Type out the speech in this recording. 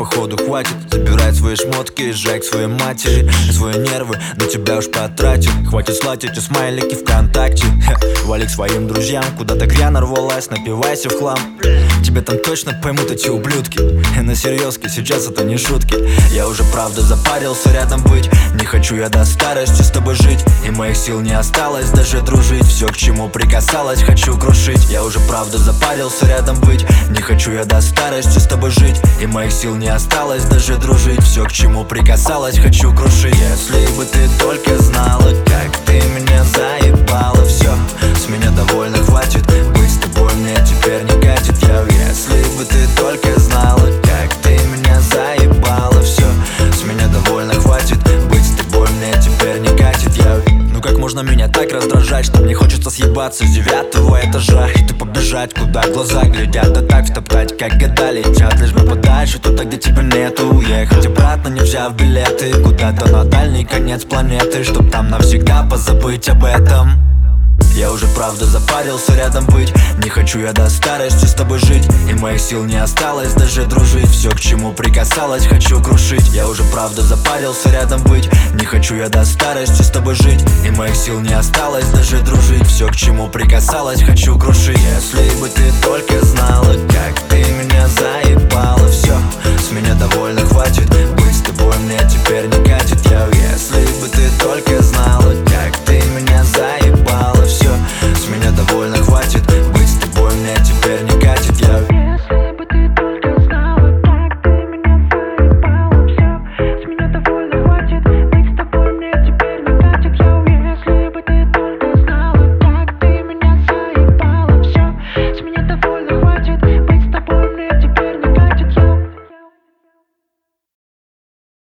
походу хватит. Забирай свои шмотки, сжай к своей матери. Свои нервы на тебя уж потратил. Хватит слать эти смайлики ВКонтакте. Вали к своим друзьям, куда-то грязно рвалась, напивайся в хлам. Тебе там точно поймут эти ублюдки. На серьезке, сейчас это не шутки. Я уже правда запарился рядом быть. Не хочу я до старости с тобой жить. И моих сил не осталось даже дружить. Все, к чему прикасалась, хочу крушить. Я уже правда запарился рядом быть. Не хочу я до старости с тобой жить. И моих сил не осталось даже дружить. Все, к чему прикасалась, хочу крушить. Если бы ты только знала, как ты меня заебала. Все, с меня довольно хватит. Быть с тобой мне теперь не катит. Если бы ты только знала, как ты меня заебала. Все, с меня довольно хватит. Быть с тобой мне теперь не катит. Ну как можно меня так раздражать, что мне хочется съебаться с 9-го этажа. И ты побежать, куда глаза глядят, да так втоптать, как года летят. Лишь бы подальше, туда, где тебя нету. Уехать обратно, не взяв билеты. Куда-то на дальний конец планеты, чтоб там навсегда позабыть об этом. Я уже правда запарился рядом быть. Не хочу я до старости с тобой жить. И моих сил не осталось даже дружить. Все, к чему прикасалась, хочу крушить. Я уже правда запарился рядом быть. Не хочу я до старости с тобой жить. И моих сил не осталось даже дружить. Все, к чему прикасалась, хочу крушить. Если бы ты только знала,